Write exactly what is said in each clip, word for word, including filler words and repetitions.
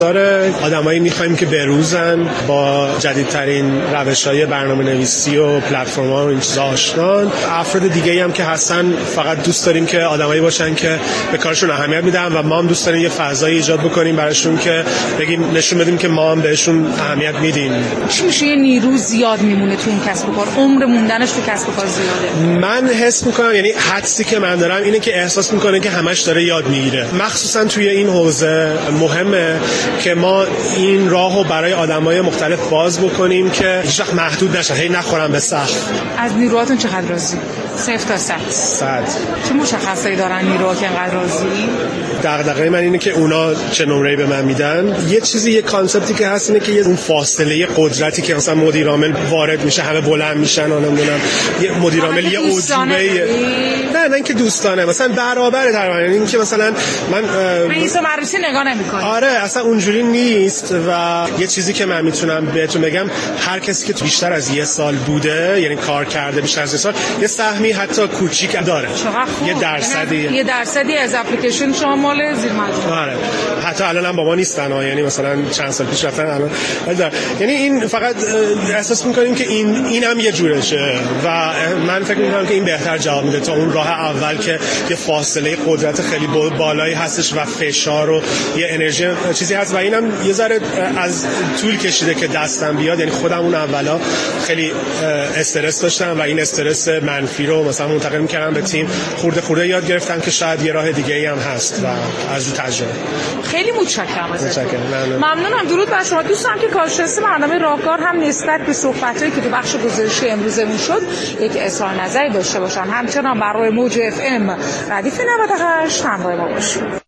داره آدمایی می‌خوایم که بروزن با جدیدترین روش‌های برنامه‌نویسی و پلتفرم‌ها و این چیزا آشنان. افراد دیگه‌ای هم که هستن فقط دوست داریم که آدمایی باشن که به کارشون اهمیت میدن و ما هم دوست داریم یه فضایی ایجاد بکنیم براشون که بگیم نشون بدیم که ما هم بهشون اهمیت میدیم. چی میشه یه نیرو زیاد میمونه تو این کسب و کار؟ عمر موندنش تو کسب و کار زیاده. من حس می‌کنم، یعنی حدسی که من دارم اینه که احساس می‌کنه که همش داره یاد میگیره. مخصوصا توی این حوزه مهمه که ما این راهو برای آدمای مختلف باز بکنیم که هیچ وقت محدود نشن، هی نخورن به سقف. از نیروهاتون چقدر راضی؟ صفر تا صد. صد. چه مشخصایی دارن نیروها که انقدر راضی؟ دغدغه من اینه که اونا چه نمره‌ای به من میدن. یه چیزی، یه کانسپتی که هست اینه که یه اون فاصله قدرتی که مثلا مدیر عامل وارد میشه همه بلند میشن، نمیدونم یه مدیر عامل یه عجوبه. نه نه اینکه دوستانه مثلا برابر تقریبا، این که مثلا من رئیس مجلس نگاه نمی‌کنه. آره اصلا اونجوری نیست. و یه چیزی که من میتونم بهتون بگم، هر کسی که بیشتر از یه سال بوده، یعنی کار کرده بیشتر از یه سال، یه سهمی حتی کوچیک داره. یه درصدی یه درصدی از اپلیکیشن شما مال زیر مجموعه. آره حتی الان هم با ما نیستن، یعنی مثلا چند سال پیش رفتن الان. یعنی این فقط احساس می‌کنیم که این اینم یه جورشه و من فکر می‌کنم که این بهتر جواب میده تا اون راه اول که یه فاصله قدرت خیلی بالایی هستش و فشار و یه انرژی چیزی هست و اینم یه ذره از طول کشیده که دستم بیاد. یعنی خودم اون اولا خیلی استرس داشتم و این استرس منفی رو مثلا منتقل می‌کردم به تیم. خورده خورده یاد گرفتم که شاید یه راه دیگه‌ای هم هست و از اون تجربه. خیلی متشکرم ازتون. ممنونم. ممنونم. درود بر شما. دوستان که کارشناسی برنامه راهکار هم نسبت به صحبتایی که تو بخش گزارشی امروزمون شد یک اظهار نظری داشته باشن. همچنان بر روی موج اف ام ردیف نود و هشت همراه ما باشید.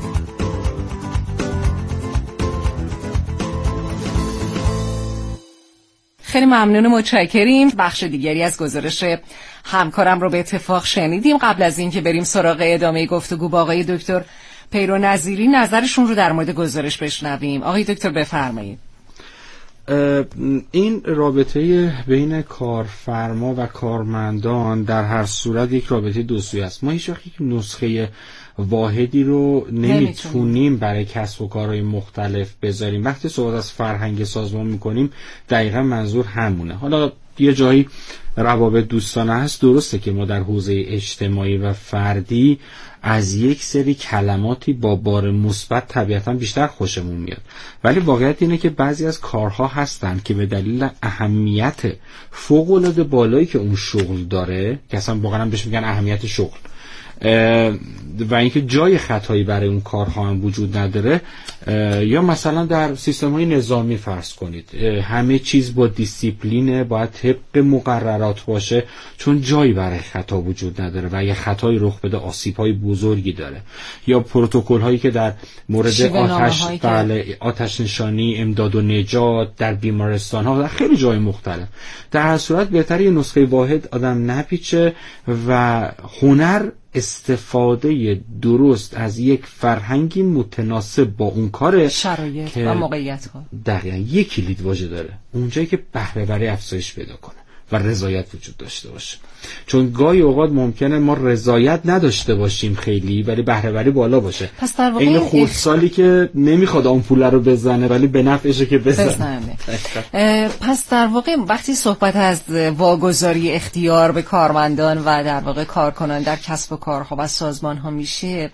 خیلی ممنون و متشکریم. بخش دیگری از گزارش همکارم رو به اتفاق شنیدیم. قبل از اینکه بریم سراغ ادامه گفتگو با آقای دکتر پیرو نظیری، نظرشون رو در مورد گزارش بشنویم. آقای دکتر بفرمایید. این رابطه بین کارفرما و کارمندان در هر صورت یک رابطه دو سویه است. ما هیچ وقت یک نسخه واحدی رو نمیتونیم برای کسب و کارهای مختلف بذاریم. وقتی صحبت از فرهنگ سازمان میکنیم دقیقا منظور همونه. حالا یه جایی روابط دوستانه هست، درسته که ما در حوزه اجتماعی و فردی از یک سری کلماتی با بار مثبت طبیعتاً بیشتر خوشمون میاد، ولی واقعیت اینه که بعضی از کارها هستن که به دلیل اهمیت فوق‌العاده بالایی که اون شغل داره، که اصلا واقعاً بهش میگن اهمیت شغل، و اینکه جای خطایی برای اون کارها هم وجود نداره، یا مثلا در سیستم‌های نظامی فرض کنید همه چیز با دیسیپلینه، باید طبق مقررات باشه، چون جایی برای خطا وجود نداره و اگه خطایی رخ بده آسیب‌های بزرگی داره. یا پروتکل‌هایی که در مورد آتش بله آتش نشانی، امداد و نجات در بیمارستان‌ها در خیلی جای مختلف. در هر صورت بهتره یه نسخه واحد آدم نپیچه و هنر استفاده درست از یک فرهنگی متناسب با اون کار شرایط و موقعیت ها دقیقاً یک کلید واژه داره، اونجایی که بهره بری افزایش پیدا کنه و رضایت وجود داشته باشه. چون گاهی اوقات ممکنه ما رضایت نداشته باشیم خیلی، ولی بهره وری بالا باشه. پس در واقع این خردسالی که نمیخواد آمپول رو بزنه ولی به نفعشه که بزنه, بزنه. پس در واقع وقتی صحبت از واگذاری اختیار به کارمندان و در واقع کارکنان در کسب و کارها و سازمان‌ها میشه،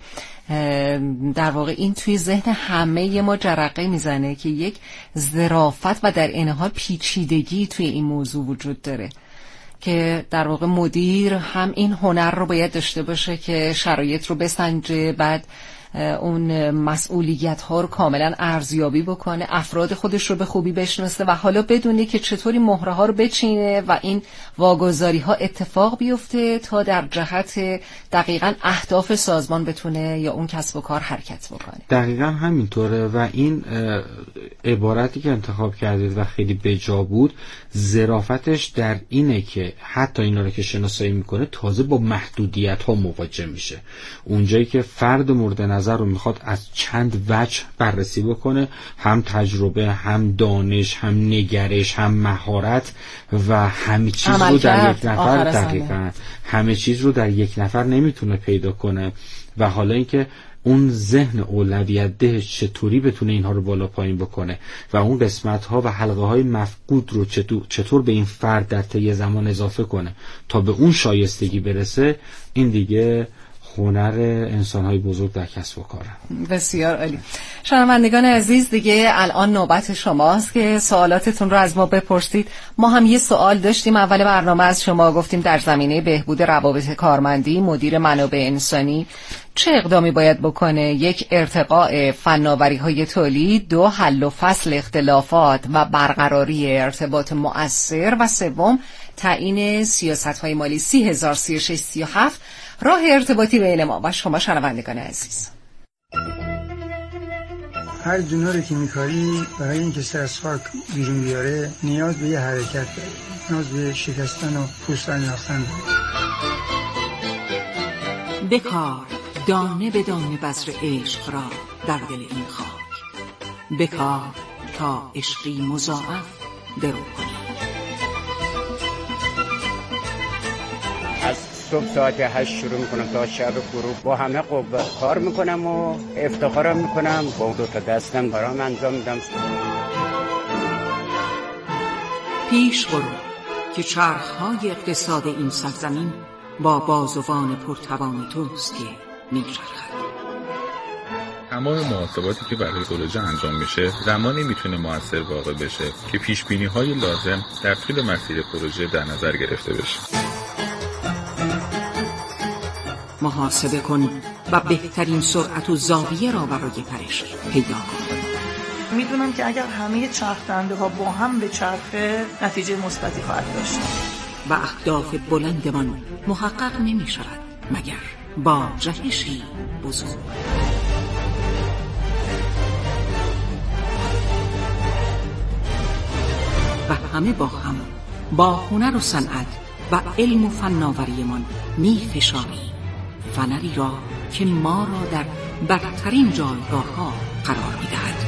در واقع این توی ذهن همه ما جرقه میزنه که یک ظرافت و در این حال پیچیدگی توی این موضوع وجود داره که در واقع مدیر هم این هنر رو باید داشته باشه که شرایط رو بسنجه، بعد اون مسئولیت ها رو کاملا ارزیابی بکنه، افراد خودش رو به خوبی بشناسه و حالا بدونه که چطوری مهره ها رو بچینه و این واگذاری ها اتفاق بیفته تا در جهت دقیقاً اهداف سازمان بتونه یا اون کسب و کار حرکت بکنه. دقیقاً همینطوره و این عبارتی که انتخاب کردید و خیلی بجا بود، ظرافتش در اینه که حتی اینا رو که شناسایی میکنه تازه با محدودیت ها مواجه میشه. اونجایی که فرد مورد نظر رو میخواد از چند وجه بررسی بکنه، هم تجربه، هم دانش، هم نگرش، هم مهارت و همه چیز رو در یک نفر دقیقاً همه چیز رو در یک نفر نمیتونه پیدا کنه. و حالا اینکه اون ذهن اولویت ده چطوری بتونه اینها رو بالا پایین بکنه و اون قسمت ها و حلقه های مفقود رو چطور, چطور به این فرد در طی زمان اضافه کنه تا به اون شایستگی برسه، این دیگه هنر انسان‌های بزرگ در کسب و کار. بسیار عالی. شنوندگان عزیز، دیگه الان نوبت شماست که سوالاتتون رو از ما بپرسید. ما هم یه سوال داشتیم اول برنامه از شما، گفتیم در زمینه بهبود روابط کارمندی مدیر منابع انسانی چه اقدامی باید بکنه؟ یک، ارتقاء فناوری‌های تولید، دو، حل و فصل اختلافات و برقراری ارتباط مؤثر و سوم، تعیین سیاست‌های مالی. سی هزار سی و شش سی و هفت راه ارتباطی بین ما و شما شنوندگان عزیز. هر دوناری که میکاری برای اینکه سر از خاک بیرون بیاره نیاز به یه حرکت داره، نیاز به شکستن و پوست انداختن داره. بکار دانه به دانه بذر عشق را در دل این خاک، بکار تا عشقی مضاعف درو کنی. از صبح ساعت هشت شروع میکنم تا شب غروب با همه قوه کار میکنم و افتخارم میکنم با دو تا دستم کارام انجام میدم. پیش برو که چرخهای اقتصاد این سرزمین با بازوان پرتوان توست که میچرخد. تمام محاسباتی که برای پروژه انجام میشه زمانی میتونه مؤثر واقع بشه که پیش بینی های لازم در طول مسیر پروژه در نظر گرفته بشه. محاسبه کن و بهترین سرعت و زاویه را برای پرش پیدا کن. میدونم که اگر همه چرخ دنده ها با هم به چرخه نتیجه مثبتی خواهد داشت و اهداف بلندمان محقق نمی شود مگر با جهشی بزرگ. و همه با هم با هنر و صنعت و علم و فناوریمان می فشاریم فنری را که ما را در برترین جایگاه ها قرار می دهد.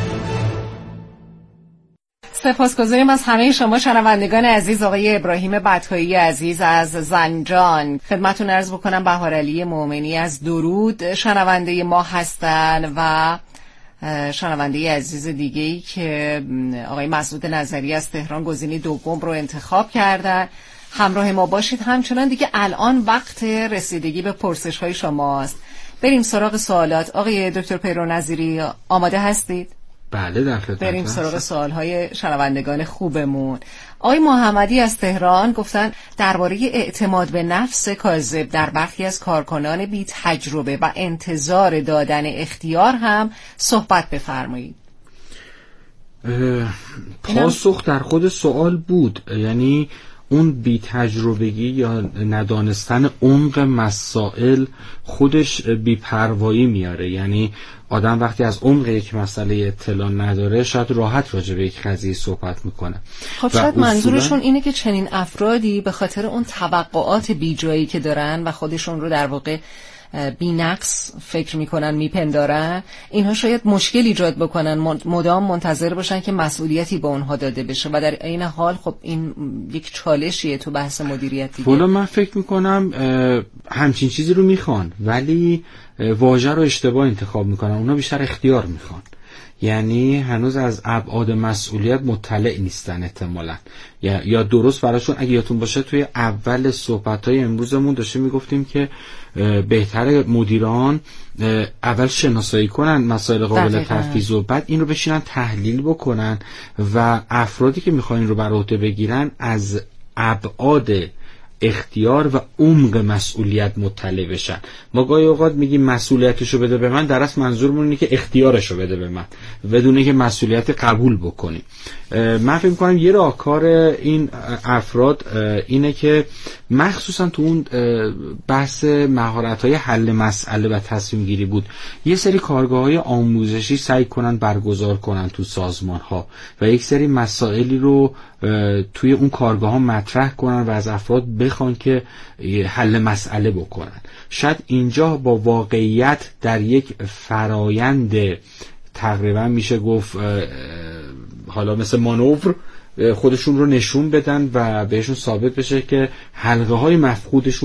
سپاسگزاریم از همه شما شنوندگان عزیز. آقای ابراهیم بطحایی عزیز از زنجان، خدمتتون عرض بکنم بهارعلی مومنی از درود شنونده ما هستن و شنونده عزیز دیگه‌ای که آقای مسعود نظری از تهران گزینه دوم رو انتخاب کردن. همراه ما باشید. همچنان دیگه الان وقت رسیدگی به پرسش‌های شماست. بریم سراغ سوالات. آقای دکتر پیرو نظیری آماده هستید؟ بله در خدمت. بریم سراغ سوالهای شنوندگان خوبمون. آقای محمدی از تهران گفتن درباره اعتماد به نفس کاذب در برخی از کارکنان بی تجربه و انتظار دادن اختیار هم صحبت بفرمایید. پاسخ در خود سوال بود، یعنی اون بی تجربگی یا ندانستن عمق مسائل خودش بی پروایی میاره. یعنی آدم وقتی از عمق یک مسئله اطلاع نداره شاید راحت راجع به یک قضیه صحبت میکنه. خب شاید منظورشون اینه که چنین افرادی به خاطر اون توقعات بی جایی که دارن و خودشون رو در واقع بی نقص فکر میکنن، میپندارن، اینها شاید مشکل ایجاد بکنن، مدام منتظر باشن که مسئولیتی به اونها داده بشه و در این حال خب این یک چالشیه تو بحث مدیریتی. والا من فکر میکنم همچین چیزی رو میخوان ولی واژه رو اشتباه انتخاب میکنن. اونا بیشتر اختیار میخوان، یعنی هنوز از ابعاد مسئولیت مطلع نیستن احتمالاً، یا یا درست براشون. اگه یادتون باشه توی اول صحبت‌های امروزمون داشتیم میگفتیم که بهتره مدیران اول شناسایی کنن مسائل قابل تفویض و بعد این رو بشینن تحلیل بکنن و افرادی که میخوان این رو بر عهده بگیرن از ابعاد اختیار و عمق مسئولیت مطلع بشن. ما گاهی اوقات میگیم مسئولیتشو بده به من، در اصل منظورمون اینه که اختیارشو بده به من بدون اینکه مسئولیت قبول بکنیم. من فکر می‌کنم یه راهکار این افراد اینه که مخصوصا تو اون بحث مهارت‌های حل مسئله و تصمیم گیری بود، یه سری کارگاه‌های آموزشی سعی کنن برگزار کنن تو سازمان‌ها و یک سری مسائلی رو توی اون کارگاه‌ها مطرح کنن و از افراد بخوان که حل مسئله بکنن. شاید اینجا با واقعیت در یک فرایند تقریبا میشه گفت حالا مثل مانور خودشون رو نشون بدن و بهشون ثابت بشه که حلقه های مفقودشون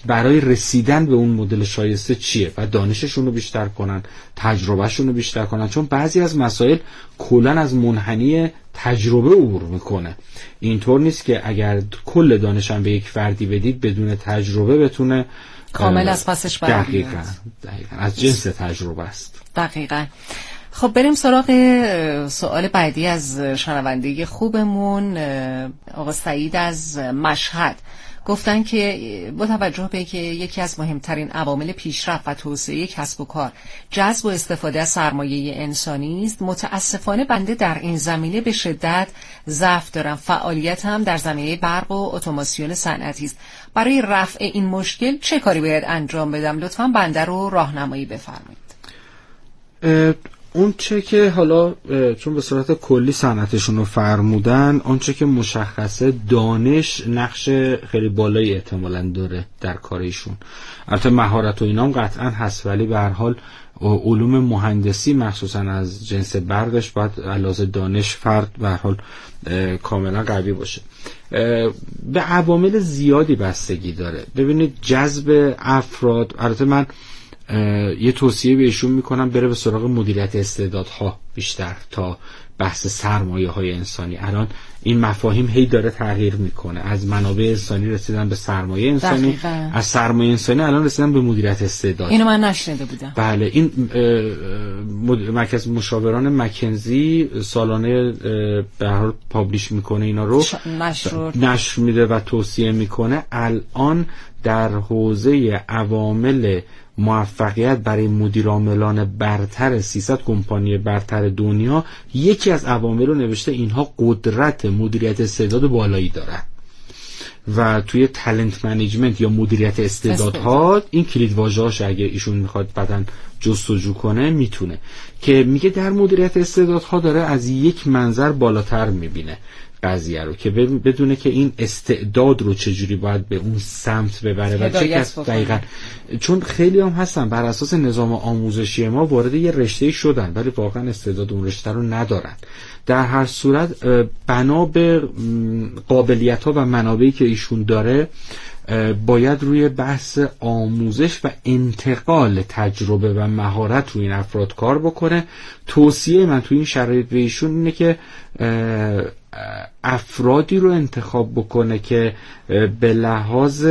برای رسیدن به اون مدل شایسته چیه و دانششون رو بیشتر کنن، تجربهشون رو بیشتر کنن، چون بعضی از مسائل کلاً از منحنی تجربه عبور میکنه. اینطور نیست که اگر کل دانشم به یک فردی بدید بدون تجربه بتونه کامل از پسش برمیاد. دقیقاً دقیقاً از جنس تجربه است. دقیقاً. خب بریم سراغ سوال بعدی از شنونده خوبمون آقا سعید از مشهد. گفتن که با توجه به که یکی از مهمترین عوامل پیشرفت و توسعه کسب و کار جذب و استفاده از سرمایه انسانی است، متاسفانه بنده در این زمینه به شدت ضعف دارم. فعالیت هم در زمینه برق و اتوماسیون صنعتی است. برای رفع این مشکل چه کاری باید انجام بدم؟ لطفاً بنده رو راهنمایی بفرمایید. اون چه که حالا چون به صورت کلی صنعتشون رو فرمودن، اون چه که مشخصه دانش نقش خیلی بالایی احتمالاً داره در کارشون. البته مهارت و اینا هم قطعاً هست، ولی به هر حال علوم مهندسی مخصوصاً از جنس برقش باید علاوه دانش فرد به هر حال کاملا قوی باشه. به عوامل زیادی بستگی داره. ببینید جذب افراد، البته من یه توصیه بهشون میکنم بره به سراغ مدیریت استعدادها بیشتر تا بحث سرمایه های انسانی. الان این مفاهیم هی داره تغییر میکنه، از منابع انسانی رسیدن به سرمایه انسانی، دقیقا. از سرمایه انسانی الان رسیدن به مدیریت استعداد. اینو من نشنیده بودم. بله، این مرکز مشاوران مکنزی سالانه به هر حال پابلیش میکنه اینا رو، نشر نشر میده و توصیه میکنه. الان در حوزه عوامل موفقیت برای مدیرعاملان برتر سیصد کمپانی برتر دنیا یکی از عوامل رو نوشته اینها قدرت مدیریت استعداد بالایی دارن و توی تالنت منیجمنت یا مدیریت استعدادها این کلید واژه‌هاش اگه ایشون میخواد بعدن جستجو کنه میتونه، که میگه در مدیریت استعدادها داره از یک منظر بالاتر میبینه قضیه رو، که بدونه که این استعداد رو چجوری باید به اون سمت ببره و چه کس دقیقاً. چون خیلی هم هستن بر اساس نظام آموزشی ما وارد یه رشته‌ای شدن ولی واقعا استعداد اون رشته رو ندارن. در هر صورت بنا به قابلیت‌ها و منابعی که ایشون داره باید روی بحث آموزش و انتقال تجربه و مهارت روی این افراد کار بکنه. توصیه من توی این شرایط به ایشون اینه که افرادی رو انتخاب بکنه که به لحاظ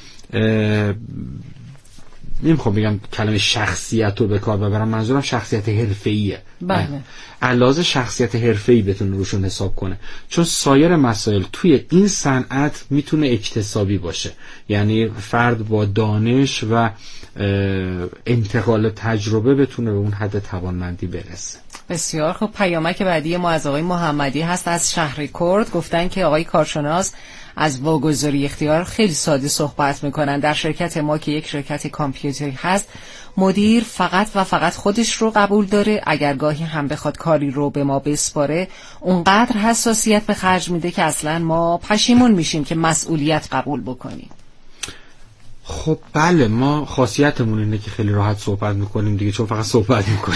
نمیخوام بگم کلمه شخصیت رو به کار ببرم، منظورم شخصیت حرفه‌ایه. بله. علاوه شخصیت حرفه‌ای بتونه روشون حساب کنه، چون سایر مسائل توی این صنعت میتونه اکتسابی باشه، یعنی فرد با دانش و انتقال تجربه بتونه به اون حد توانمندی برسه. بسیار خب. پیامک بعدی ما از آقای محمدی هست از شهر کرد. گفتن که آقای کارشناس از واگذاری اختیار خیلی ساده صحبت میکنن. در شرکت ما که یک شرکت کامپیوتری هست، مدیر فقط و فقط خودش رو قبول داره. اگر گاهی هم بخواد کاری رو به ما بسپاره اونقدر حساسیت به خرج میده که اصلا ما پشیمون میشیم که مسئولیت قبول بکنیم. خب بله، ما خاصیتمون اینه که خیلی راحت صحبت میکنیم دیگه، چون فقط صحبت میکنیم.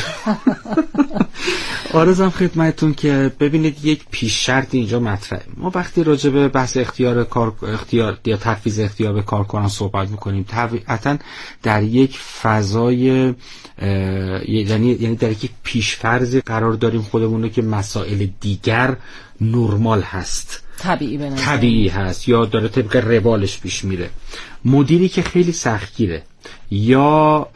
آرزوام خدمتتون که ببینید یک پیش شرط اینجا مطرحه. ما وقتی راجع به بحث اختیار کار اختیار یا تفویض اختیار به کارکنان صحبت میکنیم، طبیعتاً در یک فضای یعنی یعنی در یک پیش‌فرضی قرار داریم خودمون رو که مسائل دیگر نرمال هست، طبیعی بنظر طبیعی هست یا داره طبق روالش پیش میره. مدیری که خیلی سختگیره یا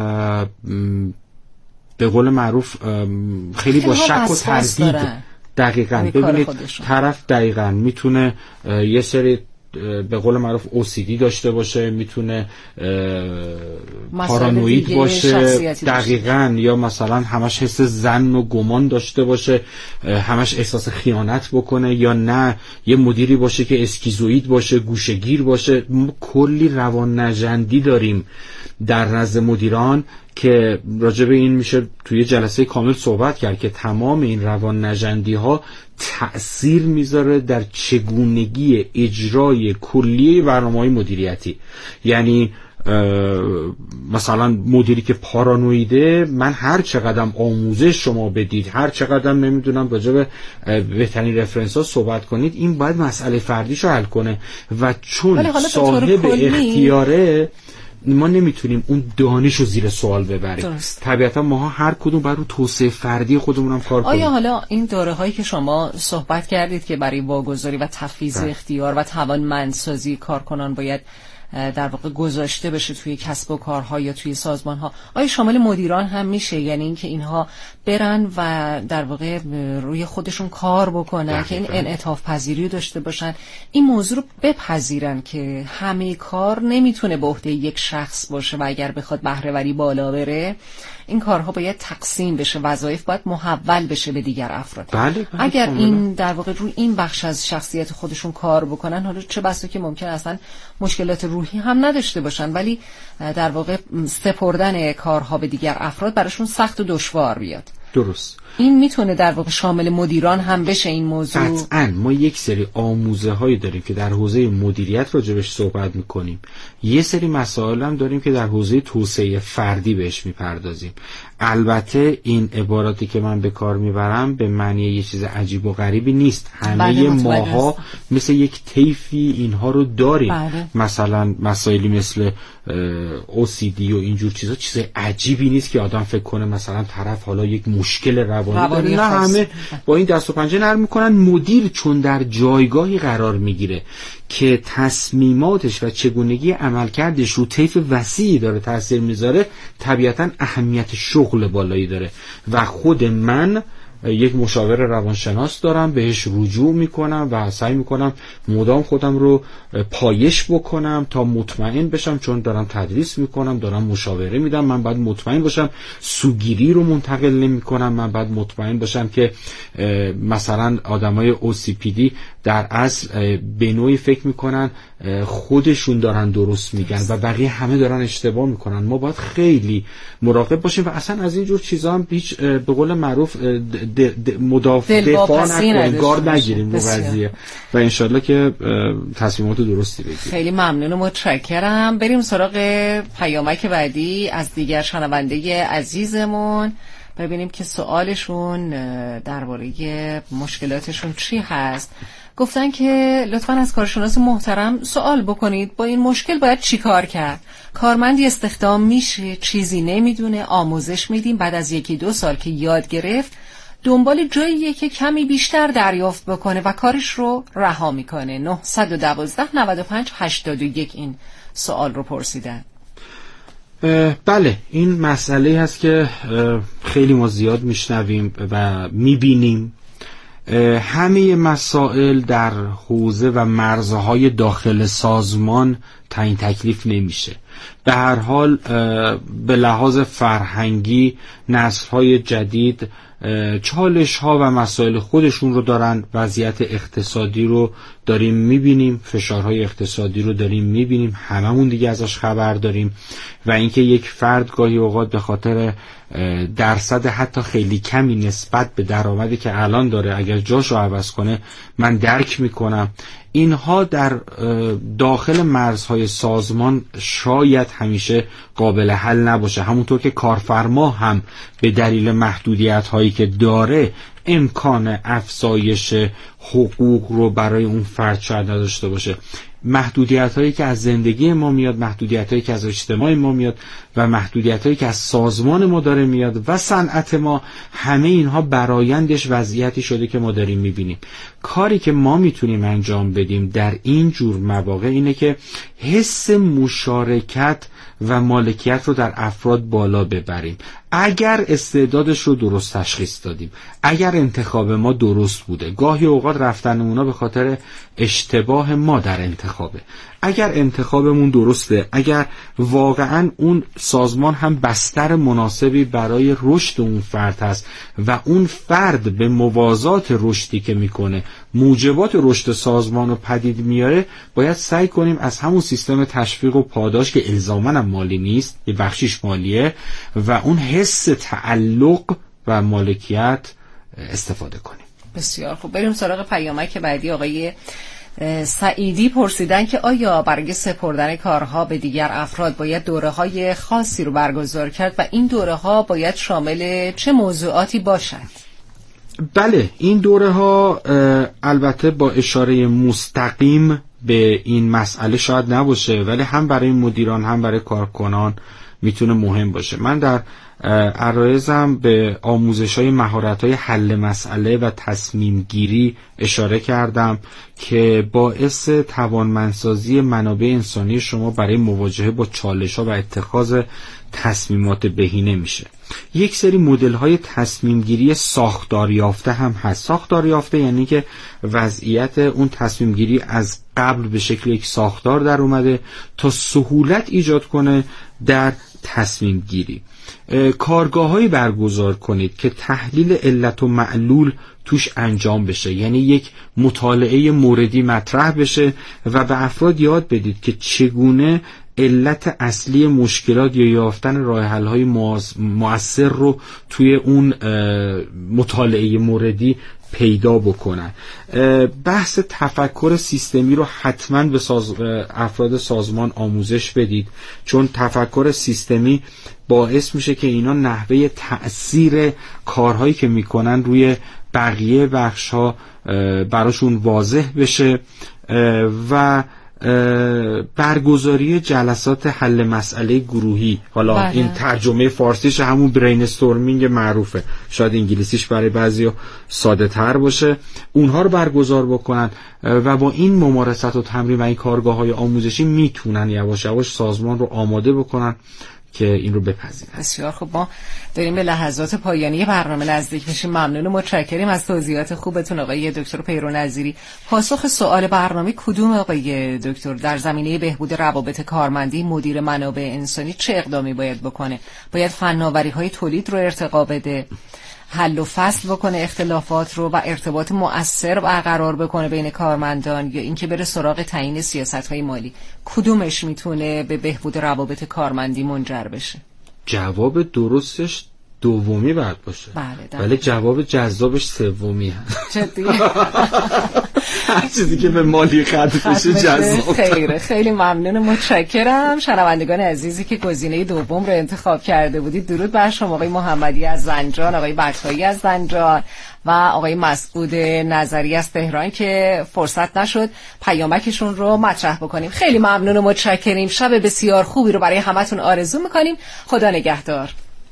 به قول معروف خیلی با شک و تردید، دقیقاً ببینید طرف دقیقاً میتونه یه سری به قول معروف او سی دی داشته باشه، میتونه پارانوید باشه دقیقاً، یا مثلا همش حس ظن و گمان داشته باشه، همش احساس خیانت بکنه، یا نه یه مدیری باشه که اسکیزوئید باشه، گوشه‌گیر باشه. ما کلی روان نژندی داریم در نزد مدیران که راجع به این میشه توی جلسه کامل صحبت کرد که تمام این روان نژندی ها تأثیر میذاره در چگونگی اجرای کلیه برنامه‌های مدیریتی. یعنی مثلا مدیری که پارانویده، من هر چقدر آموزش شما بدید، هر چقدر نمیدونم راجع به بهترین رفرنس ها صحبت کنید، این باید مسئله فردیشو حل کنه و چون صاحب اختیاره ما نمیتونیم اون دانشو زیر سوال ببریم. درست. طبیعتا ماها هر کدوم بر رو توسعه فردی خودمون هم کار کنیم. آیا حالا این دوره هایی که شما صحبت کردید که برای واگذاری و تفویض اختیار و توانمندسازی کارکنان باید در واقع گذاشته بشه توی کسب و کارها یا توی سازمانها، آیا شامل مدیران هم میشه؟ یعنی اینکه اینها برن و در واقع روی خودشون کار بکنن که این انعطاف پذیری رو داشته باشن، این موضوع رو بپذیرن که همه کار نمیتونه به عهده یک شخص باشه و اگر بخواد بهره وری بالا بره این کارها باید تقسیم بشه، وظایف باید محول بشه به دیگر افراد. بله بله اگر این در واقع روی این بخش از شخصیت خودشون کار بکنن، حالا چه بسا که ممکن اصلا مشکلات روحی هم نداشته باشن ولی در واقع سپردن کارها به دیگر افراد براشون سخت و دشوار بیاد. درست. این میتونه در واقع شامل مدیران هم بشه این موضوع؟ قطعاً. ما یک سری آموزه هایی داریم که در حوزه مدیریت راجبش صحبت میکنیم، یه سری مسائل هم داریم که در حوزه توسعه فردی بهش میپردازیم. البته این عباراتی که من به کار میبرم به معنی یه چیز عجیب و غریبی نیست، همه ماها مثل یک طیفی اینها رو داریم. بله. مثلا مسائلی مثل او سی دی و اینجور چیزا چیز عجیبی نیست که آدم فکر کنه مثلا طرف حالا یک مشکل روانی داره. نه، همه با این دست و پنجه نرم میکنن. مدیر چون در جایگاهی قرار میگیره که تصمیماتش و چگونگی عملکردش رو طیف وسیعی داره تاثیر میذاره، طبیعتا اهمیت شغل بالایی داره و خود من یک مشاور روانشناس دارم، بهش رجوع میکنم و سعی میکنم مدام خودم رو پایش بکنم تا مطمئن بشم، چون دارم تدریس میکنم، دارم مشاوره میدم، من باید مطمئن باشم سوگیری رو منتقل نمیکنم، من باید مطمئن باشم که مثلا آدمای او سی پی دی در اصل به نوعی فکر میکنن خودشون دارن درست میگن و بقیه همه دارن اشتباه میکنن. ما باید خیلی مراقب باشیم و اصلا از اینجور چیزا هم هیچ به قول معروف مدافع دفاع نکنیم، گارد نگیریم رو قضیه و انشالله که تصمیمات درستی بگیریم. خیلی ممنون و متشکرم. بریم سراغ پیامک بعدی از دیگر شنونده عزیزمون، ببینیم که سوالشون درباره مشکلاتشون چی هست. گفتن که لطفاً از کارشناس محترم سوال بکنید با این مشکل باید چی کار کرد. کارمندی استخدام میشه، چیزی نمیدونه، آموزش میدیم، بعد از یکی دو سال که یاد گرفت دنبال جاییه که کمی بیشتر دریافت بکنه و کارش رو رها میکنه. نه یک دو نه پنج هشت یک این سوال رو پرسیدن. بله، این مسئله هست که خیلی ما زیاد میشنویم و میبینیم. همه مسائل در حوزه و مرزهای داخل سازمان تعیین تکلیف نمیشه. به هر حال به لحاظ فرهنگی نسل‌های جدید چالش ها و مسائل خودشون رو دارن، وضعیت اقتصادی رو داریم میبینیم، فشارهای اقتصادی رو داریم میبینیم، هممون دیگه ازش خبر داریم و اینکه یک فرد گاهی اوقات به خاطر درصد حتی خیلی کمی نسبت به درآمدی که الان داره اگر جاشو عوض کنه من درک میکنم. اینها در داخل مرزهای سازمان شاید همیشه قابل حل نباشه، همونطور که کارفرما هم به دلیل محدودیت هایی که داره امکان افزایش حقوق رو برای اون فرد شاید نداشته باشه. محدودیت هایی که از زندگی ما میاد، محدودیت هایی که از اجتماع ما میاد و محدودیت هایی که از سازمان ما داره میاد و صنعت ما، همه اینها برآیندش وضعیتی شده که ما داریم میبینیم. کاری که ما میتونیم انجام بدیم در این جور مواقع اینه که حس مشارکت و مالکیت رو در افراد بالا ببریم. اگر استعدادش رو درست تشخیص دادیم، اگر انتخاب ما درست بوده، گاهی اوقات رفتن اونا به خاطر اشتباه ما در انتخابه، اگر انتخابمون درسته، اگر واقعا اون سازمان هم بستر مناسبی برای رشد اون فرد هست و اون فرد به موازات رشدی که میکنه موجبات رشد سازمان رو پدید میاره، باید سعی کنیم از همون سیستم تشویق و پاداش که الزاماً مالی نیست، یه بخشیش مالیه، و اون حس تعلق و مالکیت استفاده کنیم. بسیار خوب. بریم سراغ پیامک بعدی. آقای سعیدی پرسیدن که آیا برای سپردن کارها به دیگر افراد باید دوره‌های خاصی رو برگزار کرد و این دوره‌ها باید شامل چه موضوعاتی باشد؟ بله، این دوره ها البته با اشاره مستقیم به این مسئله شاید نباشه، ولی هم برای مدیران هم برای کارکنان میتونه مهم باشه. من در عرایزم به آموزش‌های مهارت‌های حل مسئله و تصمیم گیری اشاره کردم که باعث توانمندسازی منابع انسانی شما برای مواجهه با چالش‌ها و اتخاذ تصمیمات بهینه میشه. یک سری مدل‌های تصمیم گیری ساختار یافته هم هست. ساختار یافته یعنی که وضعیت اون تصمیم گیری از قبل به شکل یک ساختار در اومده تا سهولت ایجاد کنه در تصمیم گیری. کارگاه‌هایی برگزار کنید که تحلیل علت و معلول توش انجام بشه، یعنی یک مطالعه موردی مطرح بشه و به افراد یاد بدید که چگونه علت اصلی مشکلات یا یافتن راه حل‌های مؤثر رو توی اون مطالعه موردی پیدا بکنن. بحث تفکر سیستمی رو حتما به ساز... افراد سازمان آموزش بدید، چون تفکر سیستمی باعث میشه که اینا نحوه تأثیر کارهایی که میکنن روی بقیه بخش‌ها براشون واضح بشه و برگزاری جلسات حل مسئله گروهی. حالا بله. این ترجمه فارسیش همون برین استورمینگ معروفه، شاید انگلیسیش برای بعضیا ساده تر باشه. اونها رو برگزار بکنن و با این ممارست و تمرین و این کارگاه های آموزشی میتونن یواش یواش سازمان رو آماده بکنن که این رو بپذیرن. بسیار خوب، ما داریم به لحظات پایانی برنامه نزدیک میشیم. ممنون و متشکریم از توضیحات خوبتون آقای دکتر پیرو نظیری. پاسخ سوال برنامه کدوم آقای دکتر؟ در زمینه بهبود روابط کارمندی مدیر منابع انسانی چه اقدامی باید بکنه؟ باید فناوری‌های تولید رو ارتقا بده، حل و فصل بکنه اختلافات رو و ارتباط مؤثر برقرار بکنه بین کارمندان، یا اینکه بره سراغ تعیین سیاست‌های مالی؟ کدومش میتونه به بهبود روابط کارمندی منجر بشه؟ جواب درستش دومی باید باشه، بله، ولی جواب جذابش سومی هست. جدی؟ هر چیزی که به مالی ختم بشه جذاب. خیره، خیلی ممنون و متشکرم. شنوندگان عزیزی که گزینه دوم رو انتخاب کرده بودید، درود بر شما آقای محمدی از زنجان، آقای بطایی از زنجان و آقای مسعود نظری از تهران که فرصت نشد پیامکشون رو مطرح بکنیم. خیلی ممنون و متشکریم. شب بسیار خوبی رو برای همتون آرزو میکنیم. خدا نگهدار.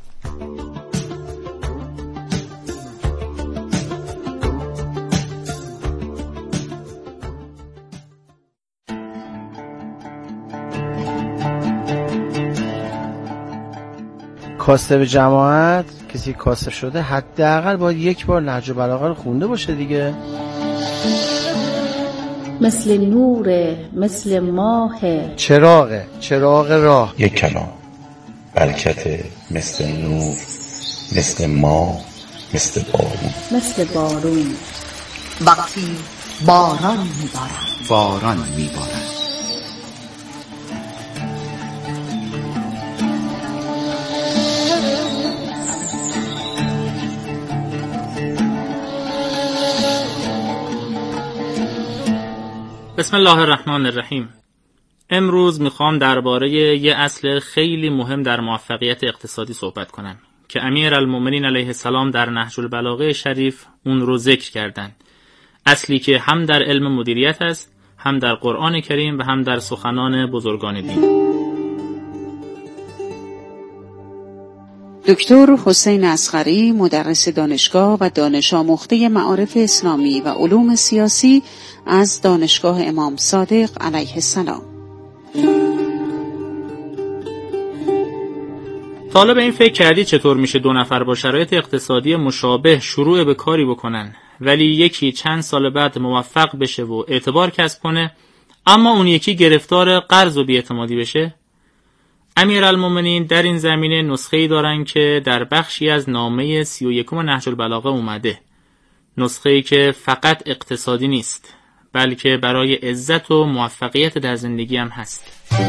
کاسته به جماعت، کسی کاسته شده حداقل باید یک بار نهج البلاغه رو خونده باشه دیگه. مثل نور، مثل ماه، چراغه، چراغ راه. یک کلام برکت، مثل نور، مثل ماه، مثل بارون. مثل بارون وقتی باران میبارد، باران میبارد. بسم الله الرحمن الرحیم. امروز میخوام درباره یه اصل خیلی مهم در موفقیت اقتصادی صحبت کنم که امیرالمومنین علیه السلام در نهج البلاغه شریف اون رو ذکر کردن. اصلی که هم در علم مدیریت است، هم در قرآن کریم و هم در سخنان بزرگان دین. دکتر حسین اصغری، مدرس دانشگاه و دانش آموخته معارف اسلامی و علوم سیاسی از دانشگاه امام صادق علیه السلام. طالب این فکر کردی چطور میشه دو نفر با شرایط اقتصادی مشابه شروع به کاری بکنن ولی یکی چند سال بعد موفق بشه و اعتبار کسب کنه اما اون یکی گرفتار قرض و بی‌اعتمادی بشه؟ امیرالمومنین در این زمینه نسخه‌ای دارن که در بخشی از نامه سی و یکم نهج البلاغه اومده. نسخه‌ای که فقط اقتصادی نیست بلکه برای عزت و موفقیت در زندگی هم هست.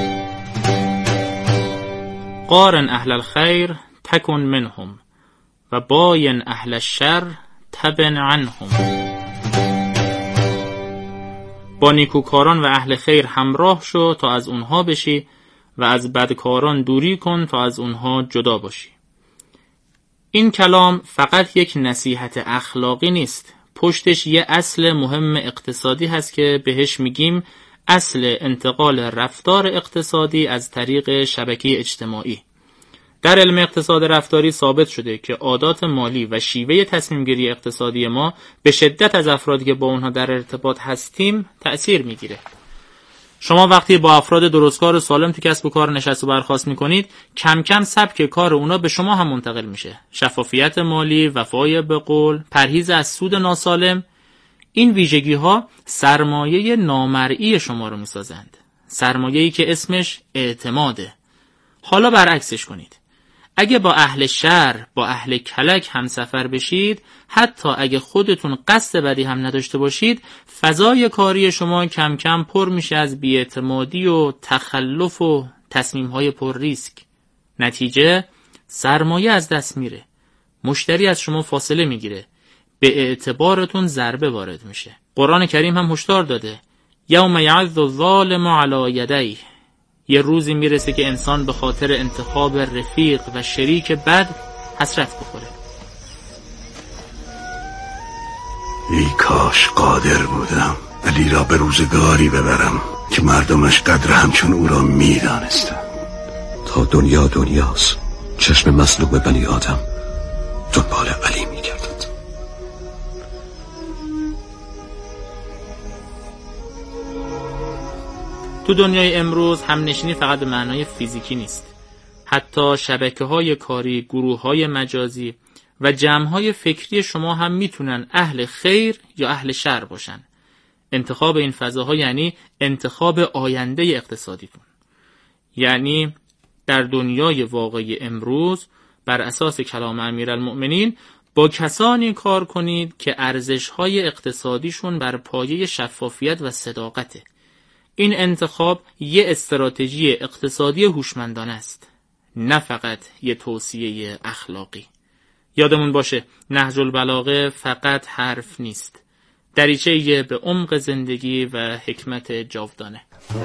قارن اهل الخیر تکن منهم و باین اهل الشر تبن عنهم. با نیکوکاران و اهل خیر همراه شو تا از اونها بشی و از بدکاران دوری کن تا از اونها جدا باشی. این کلام فقط یک نصیحت اخلاقی نیست، پشتش یه اصل مهم اقتصادی هست که بهش میگیم اصل انتقال رفتار اقتصادی از طریق شبکه اجتماعی. در علم اقتصاد رفتاری ثابت شده که عادات مالی و شیوه تصمیم گیری اقتصادی ما به شدت از افرادی که با اونها در ارتباط هستیم تأثیر میگیره. شما وقتی با افراد درستکار و سالم تو کسب و کار نشست و برخاست میکنید، کم کم سبک کار اونا به شما هم منتقل میشه. شفافیت مالی، وفای به قول، پرهیز از سود ناسالم، این ویژگی ها سرمایه نامرئی شما رو میسازند. سرمایه‌ای که اسمش اعتماده. حالا برعکسش کنید. اگه با اهل شر، با اهل کلک هم سفر بشید، حتی اگه خودتون قصد بدی هم نداشته باشید، فضای کاری شما کم کم پر میشه از بی‌اعتمادی و تخلف و تصمیم‌های پر ریسک. نتیجه سرمایه از دست میره. مشتری از شما فاصله میگیره. به اعتبارتون ضربه وارد میشه. قرآن کریم هم هشدار داده: یوم یعض الظالم علی یدیه. یه روزی میرسه که انسان به خاطر انتخاب رفیق و شریک بد حسرت بخوره. ای کاش قادر بودم علی را به روزگاری ببرم که مردمش قدر همچون او را میدانستند. تا دنیا دنیاست، چشم مظلوم بنی آدم دنبال علی میگردد. تو دنیای امروز همنشینی فقط به معنای فیزیکی نیست. حتی شبکه‌های کاری، گروه‌های مجازی و جمع‌های فکری شما هم میتونن اهل خیر یا اهل شر باشن. انتخاب این فضاها یعنی انتخاب آینده اقتصادیتون. یعنی در دنیای واقعی امروز بر اساس کلام امیرالمؤمنین با کسانی کار کنید که ارزش‌های اقتصادیشون بر پایه شفافیت و صداقته. این انتخاب یه استراتژی اقتصادی هوشمندانه است، نه فقط یه توصیه اخلاقی. یادمون باشه نهج البلاغه فقط حرف نیست، دریچه‌ای به عمق زندگی و حکمت جاودانه.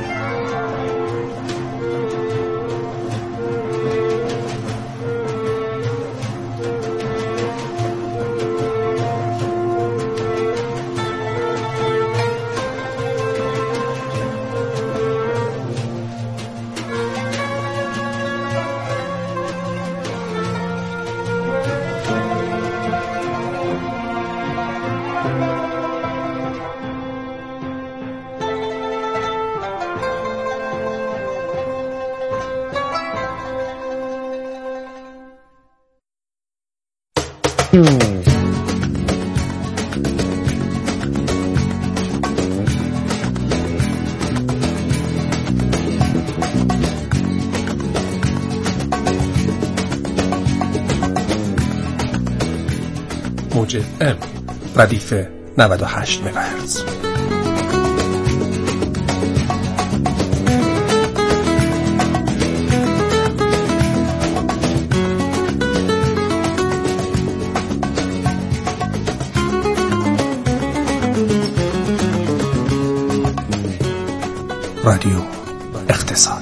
موج ام ردیف نود و هشت مگاهرتز. رادیو اقتصاد.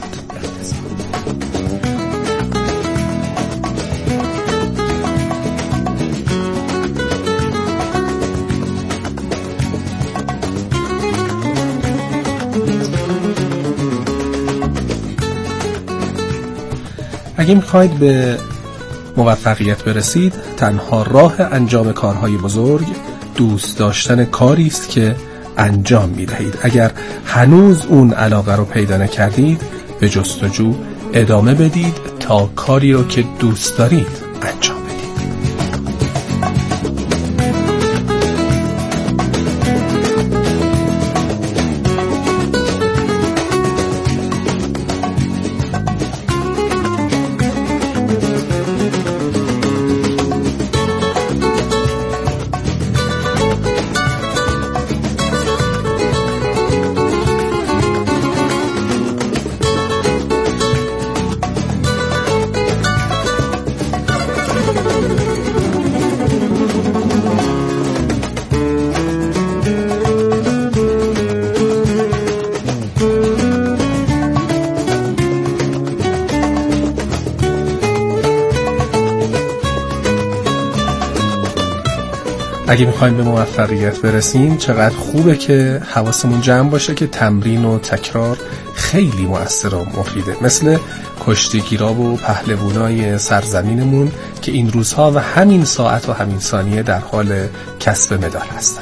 اگه میخواید به موفقیت برسید، تنها راه انجام کارهای بزرگ دوست داشتن کاری است که انجام میدهید. اگر هنوز اون علاقه رو پیدا نکردید، به جستجو ادامه بدید تا کاری رو که دوست دارید انجام بدید. اگه میخوایم به موفقیت برسیم چقدر خوبه که حواسمون جمع باشه که تمرین و تکرار خیلی مؤثر و مفیده، مثل کشتیگیرا و پهلوانای سرزمینمون که این روزها و همین ساعت و همین ثانیه در حال کسب مدال هستن.